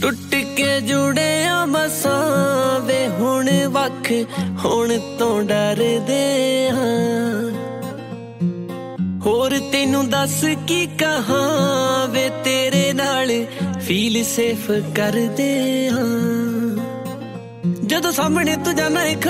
ਟੁੱਟ ਕੇ ਜੁੜੇ ਆ ਮਸਾਂ ਵੇ ਹੁਣ ਵੱਖ ਹੁਣ ਤੋਂ ਡਰਦੇ ਹਾਂ ਹੋਰ ਤੈਨੂੰ ਦੱਸ ਕੀ ਕਹਾਂ ਵੇ ਤੇਰੇ ਨਾਲ ਫੀਲ ਸੇਫ ਕਰਦੇ ਹਾਂ ਜਦੋਂ ਸਾਹਮਣੇ ਤੂੰ ਜਾਣਾ